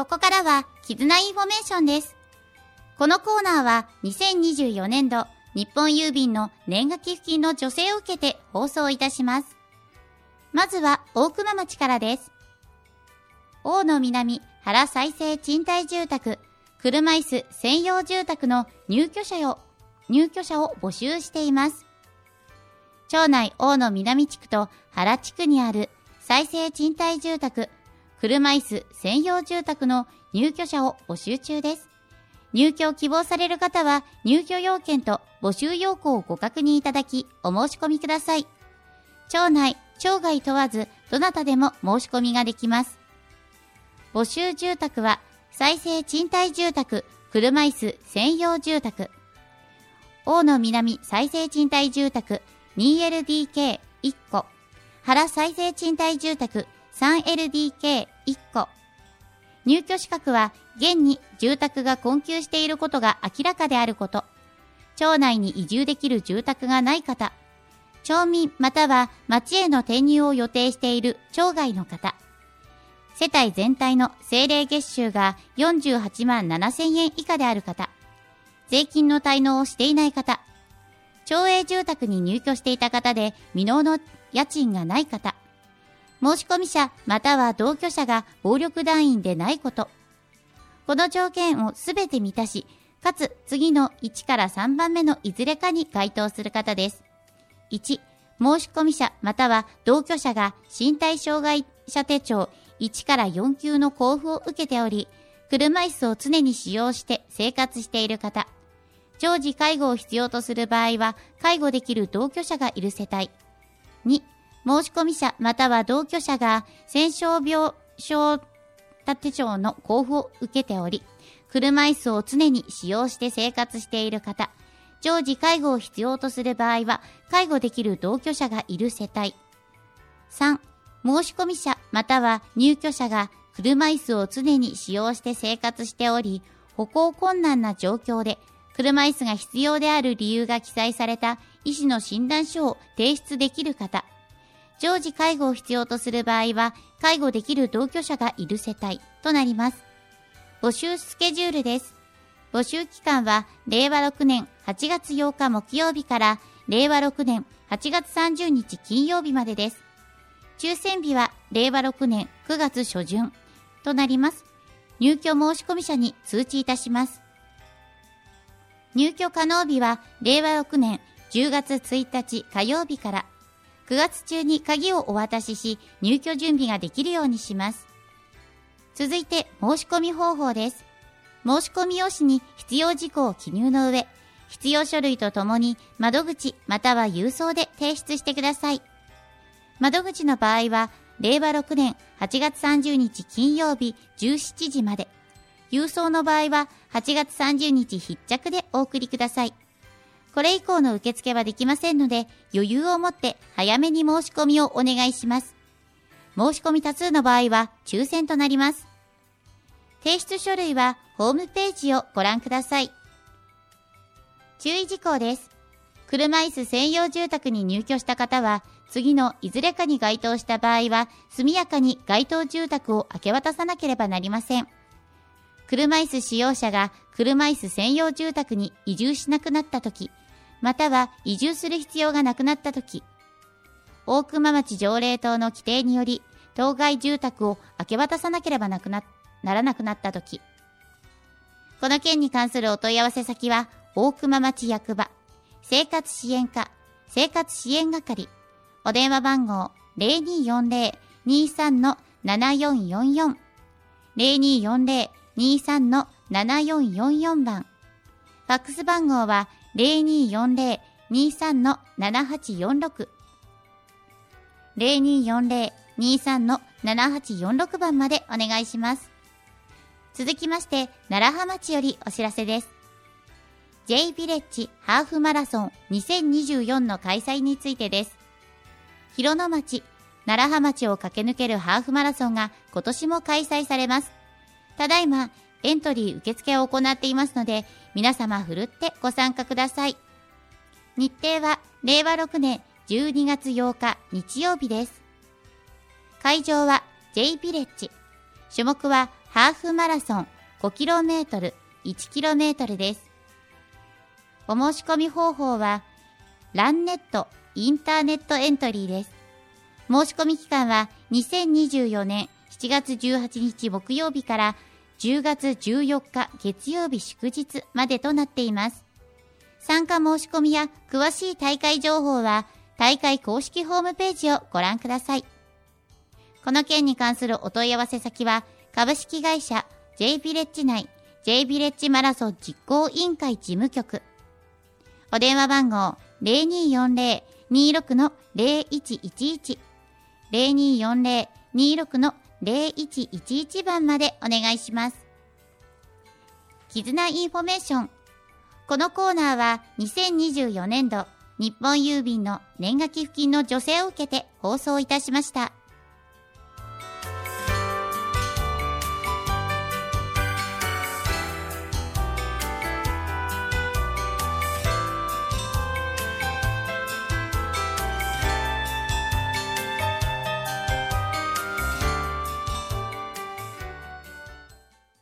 ここからは絆インフォメーションです。このコーナーは2024年度日本郵便の年賀寄付金の助成を受けて放送いたします。まずは大熊町からです。大野南原再生賃貸住宅車椅子専用住宅の入居者を募集しています。町内大野南地区と原地区にある再生賃貸住宅車椅子専用住宅の入居者を募集中です。入居を希望される方は入居要件と募集要項をご確認いただきお申し込みください。町内、町外問わずどなたでも申し込みができます。募集住宅は再生賃貸住宅車椅子専用住宅大野南再生賃貸住宅 2LDK1 戸原再生賃貸住宅 3LDK1 戸入居資格は現に住宅が困窮していることが明らかであること、町内に移住できる住宅がない方、町民または町への転入を予定している町外の方、世帯全体の政令月収が48万7000円以下である方、税金の滞納をしていない方、町営住宅に入居していた方で未納の家賃がない方、申込者または同居者が暴力団員でないこと。この条件をすべて満たし、かつ次の1から3番目のいずれかに該当する方です。1、申込者または同居者が身体障害者手帳1から4級の交付を受けており、車椅子を常に使用して生活している方。常時介護を必要とする場合は、介護できる同居者がいる世帯。2、申込者または同居者が戦傷病床手帳の交付を受けており、車椅子を常に使用して生活している方。常時介護を必要とする場合は、介護できる同居者がいる世帯。3、申込者または入居者が車椅子を常に使用して生活しており、歩行困難な状況で、車椅子が必要である理由が記載された医師の診断書を提出できる方。常時介護を必要とする場合は、介護できる同居者がいる世帯となります。募集スケジュールです。募集期間は、令和6年8月8日木曜日から、令和6年8月30日金曜日までです。抽選日は、令和6年9月初旬となります。入居申込者に通知いたします。入居可能日は、令和6年10月1日火曜日から、9月中に鍵をお渡しし、入居準備ができるようにします。続いて、申し込み方法です。申し込み用紙に必要事項を記入の上、必要書類とともに窓口または郵送で提出してください。窓口の場合は、令和6年8月30日金曜日17時まで。郵送の場合は、8月30日必着でお送りください。これ以降の受付はできませんので、余裕を持って早めに申し込みをお願いします。申し込み多数の場合は抽選となります。提出書類はホームページをご覧ください。注意事項です。車椅子専用住宅に入居した方は、次のいずれかに該当した場合は、速やかに該当住宅を明け渡さなければなりません。車椅子使用者が車椅子専用住宅に移住しなくなったとき、または移住する必要がなくなったとき、大熊町条例等の規定により、当該住宅を明け渡さなければならなくなったとき、この件に関するお問い合わせ先は、大熊町役場、生活支援課、生活支援係、お電話番号 0240-23-7444、0240-23-7444番、ファックス番号は0240-23-7846、0240-23-7846番までお願いします。続きまして、楢葉町よりお知らせです。J ヴィレッジハーフマラソン2024の開催についてです。広野町、楢葉町を駆け抜けるハーフマラソンが今年も開催されます。ただいま、エントリー受付を行っていますので、皆様ふるってご参加ください。日程は令和6年12月8日日曜日です。会場は J ヴィレッジ。種目はハーフマラソン 5km、1km です。お申し込み方法は、ランネットインターネットエントリーです。申し込み期間は2024年7月18日木曜日から10月14日月曜日祝日までとなっています。参加申し込みや詳しい大会情報は大会公式ホームページをご覧ください。この件に関するお問い合わせ先は株式会社 J ヴィレッジ内 J ヴィレッジマラソン実行委員会事務局。お電話番号 0240-26-0111 0240-26-0111 番までお願いします。絆インフォメーション。このコーナーは2024年度日本郵便の年賀寄付金の助成を受けて放送いたしました。